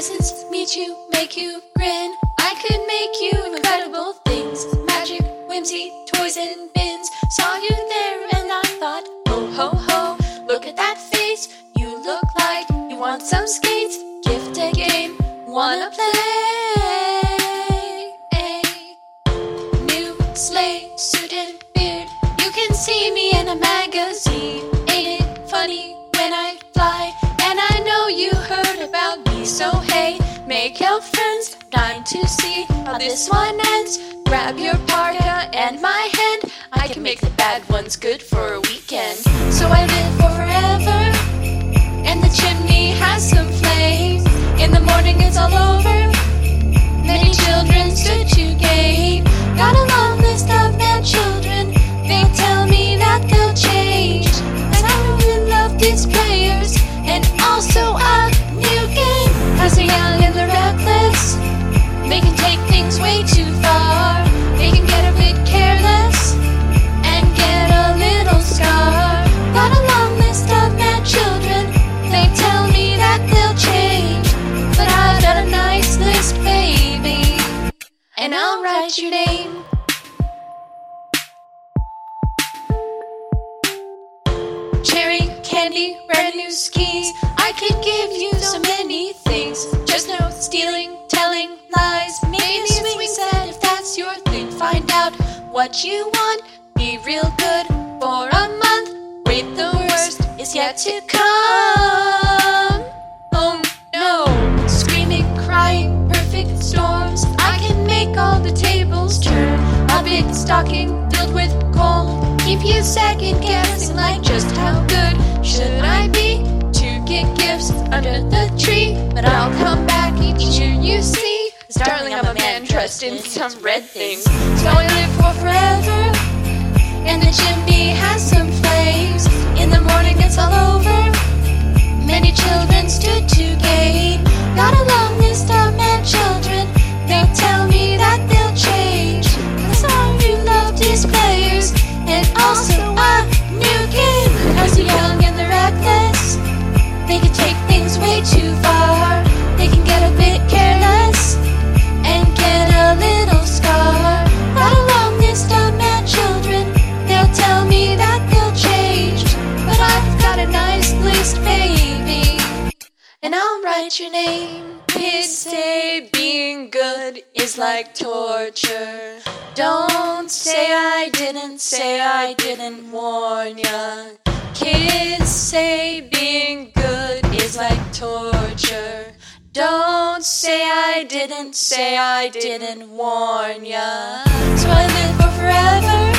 presents, meet you, make you grin. I could make you incredible things. Magic, whimsy, toys and bins. Saw you there and I thought, oh ho ho, look at that face. You look like you want some skates. Gift a game, wanna play. New sleigh, suit and beard. You can see me in a magazine. Ain't it funny when I fly? And I know you heard about me. So hey, make your friends, dying to see how this one ends. Grab your parka and my hand. I can make the bad ones good for a weekend. So I live for forever, and the chimney has some flames. In the morning it's all over. Many children stood to gain. Got a long list of their children. They tell me that they'll change. And I really love these players, and also a new game. Cause they're young and they're reckless. They can take things way too far. They can get a bit careless and get a little scar. Got a long list of their children. They tell me that they'll change, but I've got a nice list, baby, and I'll write your name. Cherry, candy, red new skis. I could give you so many things. Just no stealing, telling lies. Maybe a swing set if that's your thing. Find out what you want. Be real good for a month. Wait, the worst is yet to come. Oh no, screaming, crying, perfect storms. I can make all the tables turn. A big stocking filled with coal. Keep you second guessing like just how good should I be to get gifts under the tree. But I'll come back each year, you see. 'Cause darling, I'm a man dressed in some red things. So I live for forever, and the chimney has some flames. In the morning it's all over. Many children stood to gain. Got a long list of men children. They tell me that they'll change. 'Cause I really love these players, and also a new game. Cause they're young and they're reckless. They can take things way too far. They can get a bit careless and get a little scar. Got a long list of mad children. They'll tell me that they'll change, but I've got a nice list, baby, and I'll write your name. Kids say being good is like torture. Don't say I didn't warn ya. Kids say being good is like torture. Don't say I didn't warn ya. So I live for forever,